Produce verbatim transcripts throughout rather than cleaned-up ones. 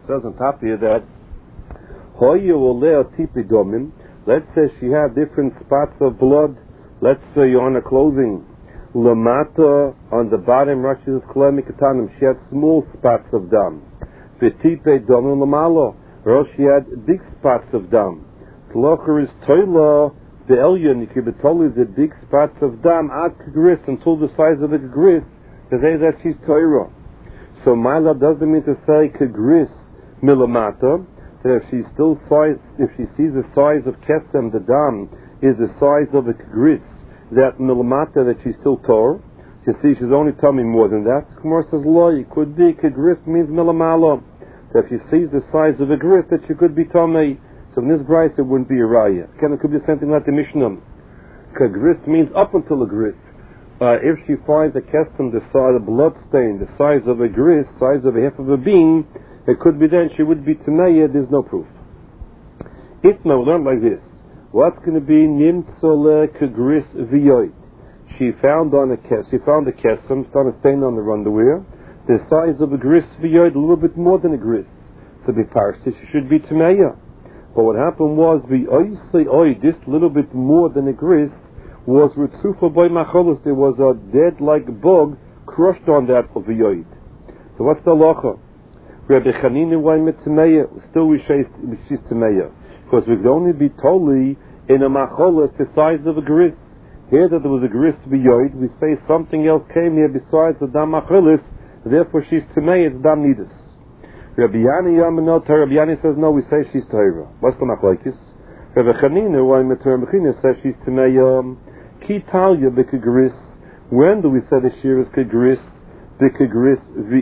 says on top here that Hoya Oleo Tipidomin, let's say she had different spots of blood, let's say on her clothing. Lamata, on the bottom, Rashi says Kalemikatanim, she had small spots of dam. Vetipe Domin Lamalo, or she had big spots of dam. Slocher is Toila, the Elyon, you could be told the big spots of dam at Kagris until the size of the Kagris, to say that she's Torah. So Mila doesn't mean to say Kagris Milamata, that if she's still size, if she sees the size of Kesem, the dam is the size of a Kagris, that Milamata, that she's still Torah. You see, she's only telling me more than that. Gemara says, Lo, it could be Kagris means Milamala. That if she sees the size of a Gris, that she could be Tomei. So in this Bryce, it wouldn't be a Raya. Again, it could be something like the Mishnah. Kagris means up until a Gris. Uh, if she finds a Kesem, the size of blood stain, the size of a Gris, size of a half of a bean, it could be then she would be Tomei. There's no proof. Itna, we learn like this. What's going to be Nimtzole Kagris V'yoid? She found on a kes, she found a kesem, found a stain on the underwear, the size of a gris v'yoid, a little bit more than a gris. To be parsed, she should be Tameya. But what happened was, the oisei oid, this little bit more than a gris, was ritzufa by macholos. There was a dead-like bug crushed on that of v'yoid. So what's the halacha? Rabbi Chanina why mit Tameya? Still we say she's Tameya. Because we could only be totally in a macholos the size of a gris. Here that there was a gris v'yoid, we say something else came here besides the dam macholos, therefore she's Tamei, it's dam nidus. Rabbi Yani Yamanot, Rabbi Yani says no, we say she's Torah. What's the machlokes? Rabbi Chanina, why Matur Mechina says she's Tamei, um, Ki Talia b'kagris. When do we say the shir is kagris, b'kagris,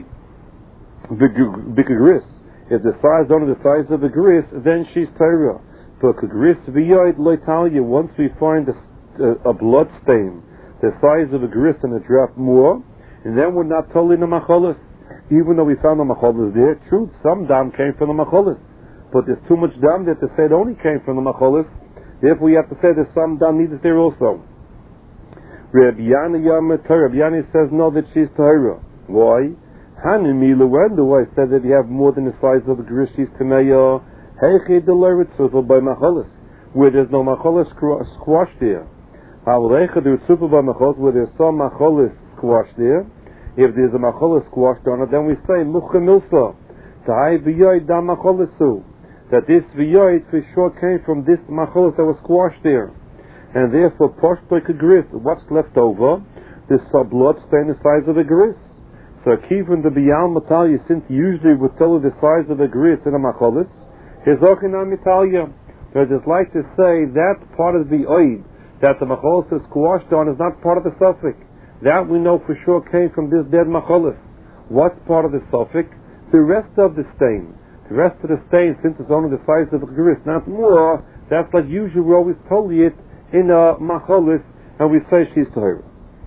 b'kagris? If the size is only the size of a gris, then she's Torah. But kagris v'yoid lo Talia, once we find the a blood stain, the size of a gris and a drop more, and then we're not totally in the macholis. Even though we found the macholis there, true, some dam came from the macholis, but there's too much dam that to say it only came from the macholis. Therefore, we have to say there's some dam needed there also. Rabbi Yani Rabbi Yani says no, that she's Tahira. Why? Hanimila, when do I say that you have more than the size of a gris, she's Tameya? Heiche delivered by macholis, where there's no macholis squash there. Where there's some macholis squash there, if there's a macholis squashed on it, then we say mucha milsa, tahai v'yoid dam macholisu, that this v'yoid for sure came from this macholis that was squashed there, and therefore poshtoy kagris, what's left over? This blood stain the size of a gris. So even the biyal matalia, since usually we tell you the size of a gris in a macholis, is okina mitalia. I just like to say that part of the oid that the macholis is squashed on is not part of the suffix. That we know for sure came from this dead macholis. What's part of the suffix? The rest of the stain. The rest of the stain, since it's only the size of a gris, not more, that's like usually we always told it in a macholis, and we say she's Torah.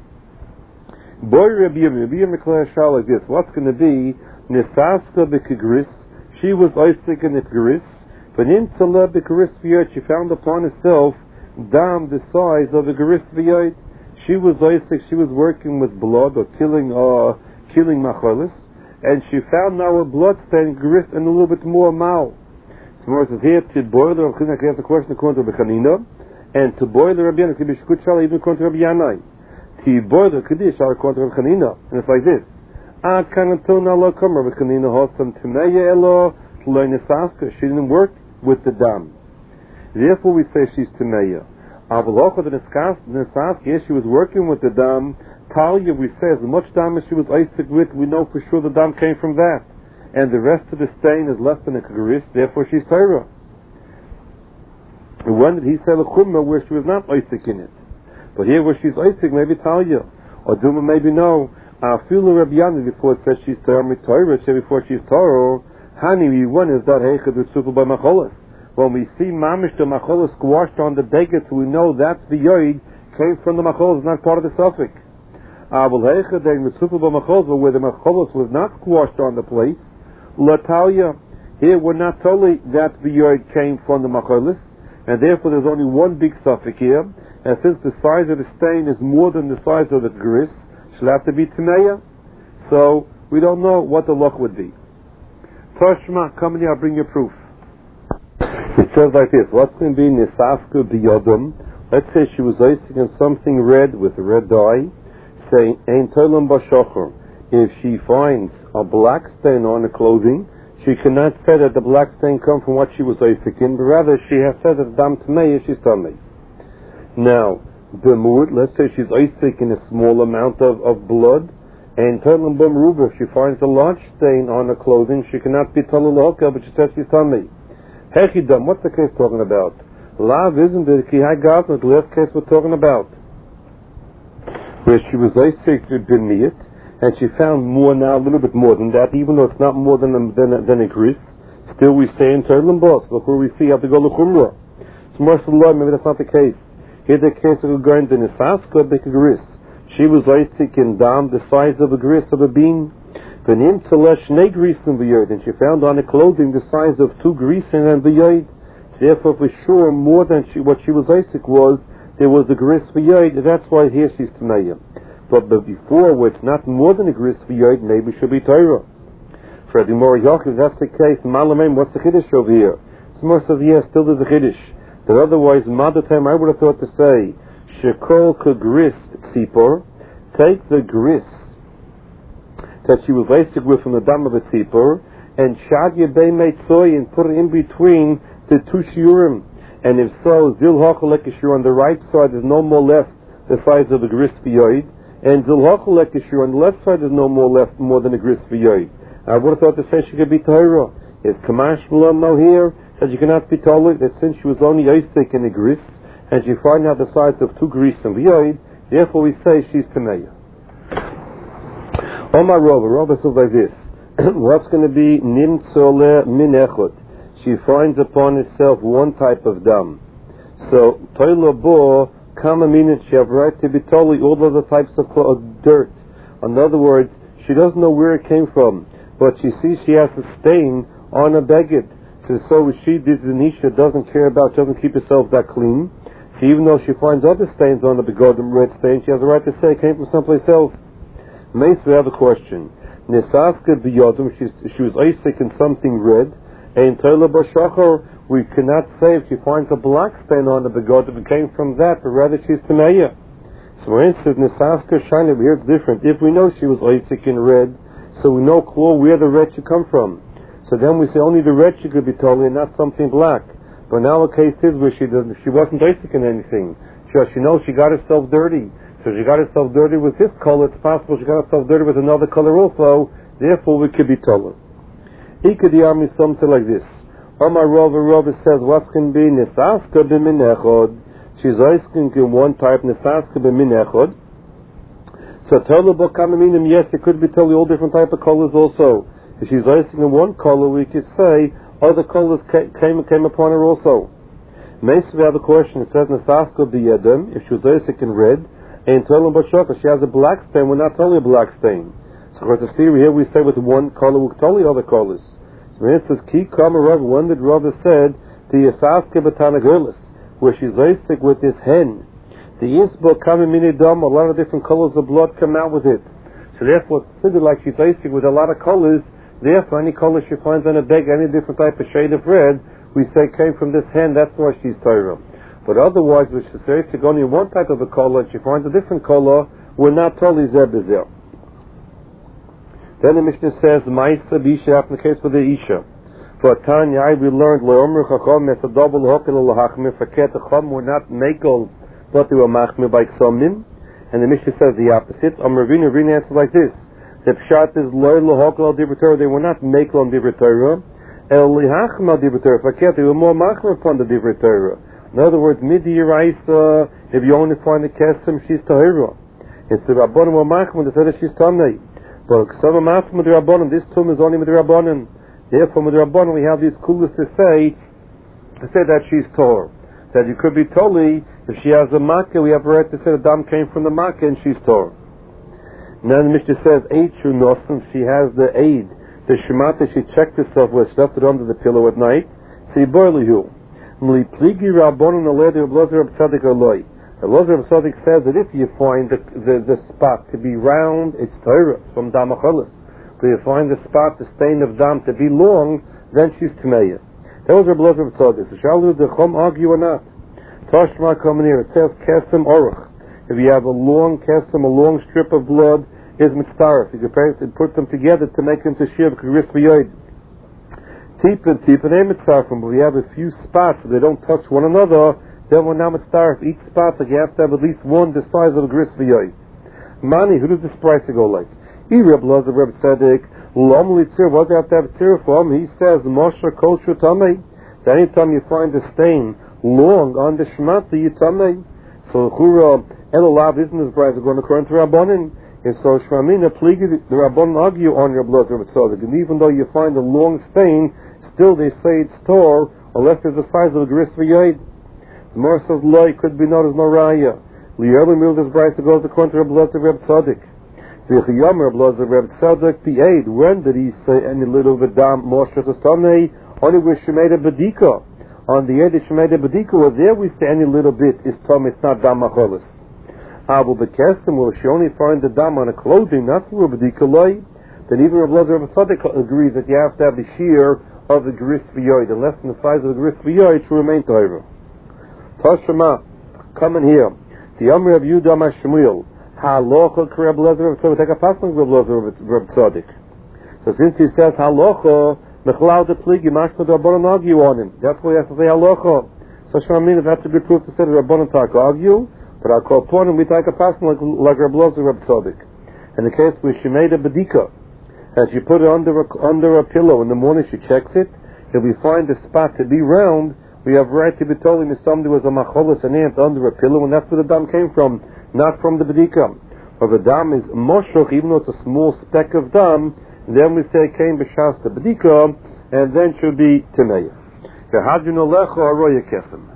Boy Rabbi Yirmiyah, Rabbi Yirmiyah shah like this. What's going to be Nesaska b'kagris? She was Isaac in the gris. But in Salah b'kagris v'yod, she found upon herself dam the size of a gris v'yod. She was Isaac, she was working with blood or killing uh, killing macholis, and she found now a blood stain gris and a little bit more mal. So Mor says here to boil the I can ask a question according to Rabbi Chanina, and to boil the Rabbi Yana could be shkut shala even according to Rabbi Yanai. To boil the kiddush according to Rabbi Chanina, and it's like this: Ah kanatona lo kam Rabbi Chanina hosam tmeya elo lo nesaska. She didn't work with the dam. Therefore, we say she's Tameya. Avalocha the Nesaska, yes, she was working with the dam. Talia, we say, as much dam as she was Isaac with, we know for sure the dam came from that. And the rest of the stain is less than a kagaris, therefore she's Torah. And when did he say Lechumma, where she was not Isaac in it? But here, where she's Isaac, maybe Talia. Or Duma, maybe no. Afilu Rabbi Yana, before it says she's Torah, Torah, before she's Torah. Hani, one is that Heichad Ritzufa by Macholas. When we see Mamish the Macholas squashed on the Degets, we know that's the Yoid came from the Macholas, not part of the suffix. Abel Heichad and Ritzufa by Macholas, where the Macholas was not squashed on the place, Latalia, here we're not totally that the Yoid came from the Macholas, and therefore there's only one big suffix here, and since the size of the stain is more than the size of the gris, she'll have to be Tameya. So we don't know what the luck would be. Toshma, come here, I'll bring you proof. It says like this, what's going to be Nisafka biyodum? Let's say she was icing on something red with a red dye, saying, Ein tolam bashocher. If she finds a black stain on her clothing, she cannot say that the black stain come from what she was icing, but rather she has said that dam tamei, she's tamei. Now, b'mud, let's say she's icing a small amount of, of blood, and tolam b'mruba, if she finds a large stain on her clothing, she cannot be talaloka, but she says she's tamei. Hechidam, what's the case talking about? Lav isn't the Kihai Gavna, the last case we're talking about. Where she was Isaac B'niyat, and she found more now, a little bit more than that, even though it's not more than a, than a, than a gris. Still we say in Terlim Bos, look where we see, you have to go to Chumrah. So Marshal maybe that's not the case. Here the case of a going to Nisaska, big gris. She was Isaac in Dam, the size of a gris of a bean. And she found on her clothing the size of two grisen and b'yoid. Therefore, for sure, more than she, what she was Isaac was, there was a gris b'yoid. That's why here she's Tameya. But, but before, where it's not more than a gris b'yoid, maybe she'll be Torah. For the Gemara Yaakov, that's the case. Malamim, what's the Kiddush over here? Somewhere says, yes, still there's a Kiddush. But otherwise, in Mother time, I would have thought to say, Shekol k'gris tzipor, take the gris that she was Isaac with from the dam of a tzipor, and shad yebei meitzoy, and put it in between the two shiurim. And if so, zil hachalek shur on the right side there's no more left the size of a gris v'yoid, and zil hachalek shur on the left side there's no more left more than a gris v'yoid. I would have thought to say she could be Torah. Is Kamash Malam now here that you cannot be told that since she was only Isaac in a gris, and she found out the size of two gris and v'yoid, therefore we say she's Tameya. Omar Rova, Rova says like this, what's going to be Nimtzole Min Echot? She finds upon herself one type of dam. So, Toilo Bo, Kama Minit, she have right to be totally all other types of dirt. In other words, she doesn't know where it came from, but she sees she has a stain on a beged. So, so she, this Anisha, doesn't care about, doesn't keep herself that clean. So even though she finds other stains on the begodim red stain, she has a right to say it came from someplace else. Mace, we have a question. Nisaska b'yodum, she was Isaac in something red, and Toila b'shachor, we cannot say if she finds a black stain on the begodim, it came from that, but rather she's Tameya. So for instance, Nisaska shiny, here it's different. If we know she was Isaac in red, so we know clear where the red should come from. So then we say only the red she could be totally, and not something black. But now the case is where she doesn't, she wasn't Isaac in anything. She, she knows she got herself dirty. So she got herself dirty with this color, it's possible she got herself dirty with another color also, therefore we could be told. Ikadiyami some say like this. Omar Rova Rova says, what's going to be Nisaska b'minechod? She's asking in one type, Nisaska b'minechod. So Tolabo Kamaminim, yes, it could be totally all different type of colors also. If she's asking in one color, we could say other colors came, came upon her also. Maybe we have a question, it says Nisaska b'yedem, if she was asking in red, and Tolam Bashaka, she has a black stain, we're not totally a black stain. So for the theory here we say with one color, we're totally other colors. So it says, Ki Kama Rav, one that Rav said, the Yasaske Batana Gerlis, where she's Isaac with this hen. The Yisbo Kama Minidam, a lot of different colors of blood come out with it. So therefore, considered like she's Isaac with a lot of colors, therefore any color she finds on a bag, any different type of shade of red, we say came from this hen, that's why she's Torah. But otherwise, which is very to only one type of a color, and she finds a different color, we're not totally zebizir. Then the Mishnah says, Ma'isa b'isha, in the case for the Isha. For Tanya, we learned, Le'omer chachom, it's a double hokel l'hachmir, for ket chachom, we're not makel, but they were machmir by ksomim. And the Mishnah says the opposite. Am Ravina, Ravina answers like this. The pshat is, Le'omer l'hokel al-divrei, they were not makel on divrei Torah, el l'hachmir al-divrei Torah, for ket, they were more machmir upon the divrei Torah. In other words, midi yiraisa, if you only find the kesem, she's tahira. It's the rabbanim or machmir that said that she's tamei. But some machmir the rabbanim, this tomb is only with the rabbanim. Therefore, with the rabbanim, we have these kulas to say, to say that she's tor. That you could be totally, if she has a makkah, we have a right to say the dam came from the makkah and she's tor. Now the Mishnah says, Eichu nosim, she has the aid, the shemata, she checked herself with, she left it under the pillow at night. See, boilihu. Mlipligi Rabbanon Aledi Ablozer Absadik Aloi. Ablozer Absadik says that if you find the, the, the spot to be round, it's Torah from Damachalis. So you find the spot, the stain of dam, to be long, then she's Tmeya. That was Reb Elazar Tzaddik. So shall the Chum argue or not? Tashma coming here, it says Kesem Oruch. If you have a long Kesem, a long strip of blood, is Mitztaref. You can put them together to make them to Shiv K'ris V'Yoid. Tipin, Tipin, ain't Mitztarefim, but we have a few spots so they don't touch one another, then we're now Mitztaref. Each spot, like you have to have at least one the size of a K'ris V'Yoid. Mani, who does this price go like? He Reb Elazar Reb Tzaddik, L'om Litzir, what do you have to have tzir for him? He says, Moshe Kol Shu Tamei. That anytime you find a stain long on the Shmata, you Tamei. So, Chura, Elolav isn't this price going according to Rabbanin. And so, Shramina, Pligi, the Rabbanin argue on Reb Elazar Reb Tzaddik. And even though you find a long stain, still they say it's Tor, unless there's the size of a Gris V'Yed. The Gemara says, Loi, could be not as no Raya. Li'erli Mil, this price goes according to Reb Elazar Reb Tzaddik. When did he say any little bit dam moshras astamei? Only with shemeda bedika. On the end of shemeda bedika, well, there we say any little bit is tam. It's not dam macholis. Abu bekestim, well, she only find the dam on a clothing, not through a bedika loy. Then even Reb Elazar Reb Tzaddik agrees that you have to have the shear of the gris v'yoid, and less than the size of the gris v'yoid to remain toiver. Tashema, come in here. The Amr of Yudam Shmuel. Halacha Reb Elazar, so we take a passing Reb Elazar Reb Tzaddik. So since he says halacha, mechlal de pligi, mashma the Rabbanan argue on him. That's why he has to say halacha. So Shramina, that's a good proof to say the Rabbanan talk argue, but I'll call upon him, we take a passing like, like Reb Elazar Reb Tzaddik. In the case where she made a bedika, as you put it under a, under a pillow in the morning, she checks it, if we find the spot to be round, we have right to be told him if somebody was a macholis, an ant under a pillow, and that's where the dam came from. Not from the bedika. But the dam is moshoch, even though it's a small speck of dam, then we say came b'shas the bedika, and then should be temeya.